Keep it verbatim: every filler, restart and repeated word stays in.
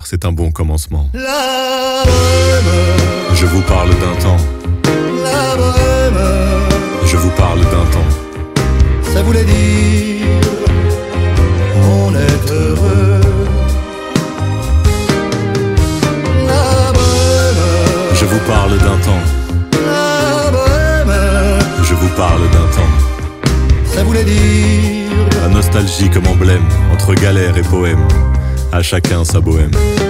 c'est un bon commencement. La bohème, Je vous parle d'un temps, la bohème, je vous parle d'un temps. ça voulait dire on est heureux. La bohème, Je vous parle d'un temps, la bohème, je vous parle d'un temps. ça voulait dire La nostalgie comme emblème, entre galère et poème, à chacun sa bohème.